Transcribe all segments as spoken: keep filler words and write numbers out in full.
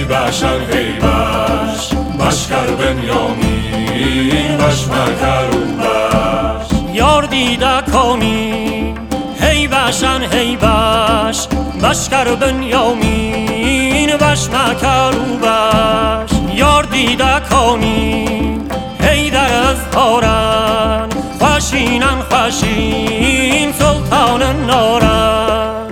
باشن هی باش باشکر بنیامین باش مکرو باش یار دیده کنی هی باشن هی باش باشکر بنیامین باش مکرو باش یار دیده کنی هی در از هارن خوشینن خوشین سلطان نارن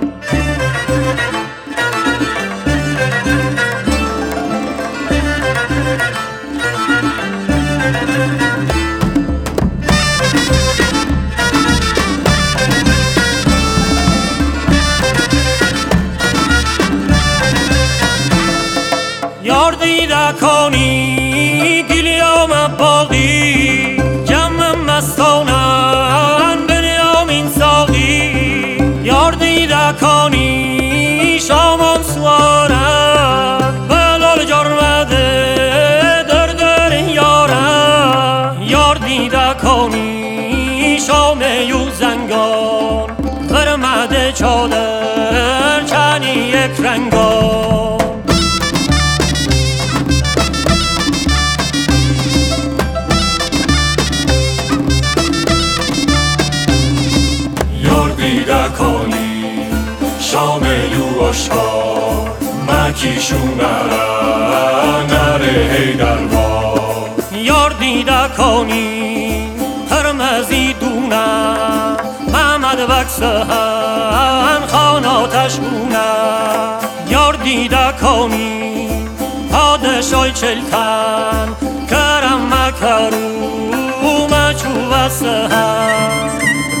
یار دیده کنی گلیام باقی جمع مستانن بنیامین ساقی یار دیده کنی شامان سوارن بلال جرمده در در یارن یار دیده کنی شام یو زنگان برمده چادر چنی یک رنگان دیده کنی شام یو اشکار مکیشون نره نره هی دربار یار دیده کنی هرمزی دونه محمد بکسهن خاناتش بونه یار دیده کنی پادشای چلتن کرم مکرو مچو وسهن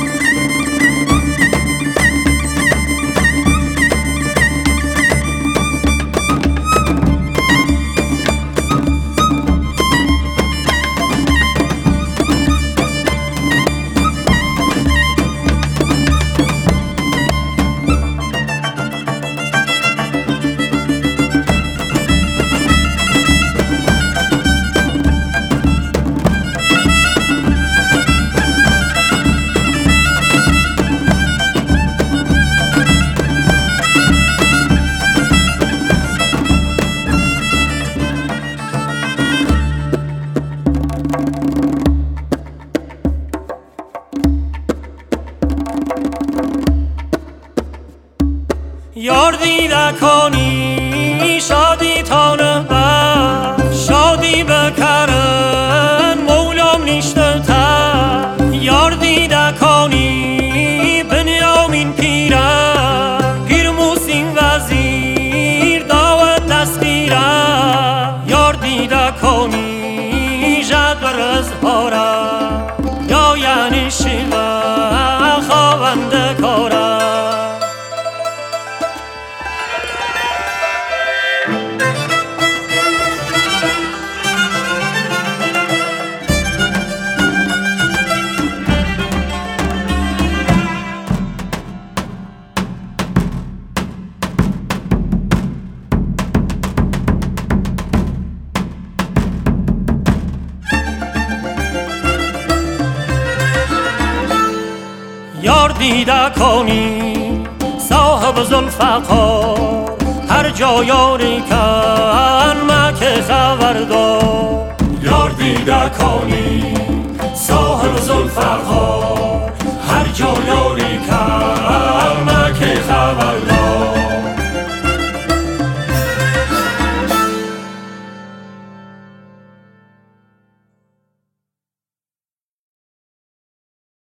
یار دیده کنی شادی تانه بخش شادی بکرن مولام نیشته تر یار دیده کنی بنیامین پیرن پیر موسیم وزیر داوت دستگیره یار دیده کنی جد برز هاره یا یعنی شیوه خوانده کاره یار دیده کنی صاحب ذوالفقار هر جا یاری کن مکه خبردار یار دیده کنی